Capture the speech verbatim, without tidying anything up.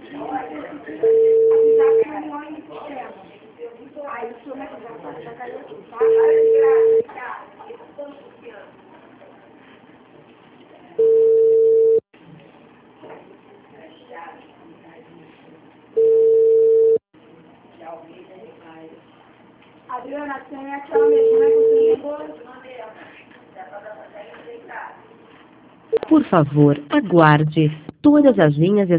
Aí o senhor vai já caiu aqui, tá? Adriana, tem aquela mesma que você ligou? Por favor, aguarde. Todas as linhas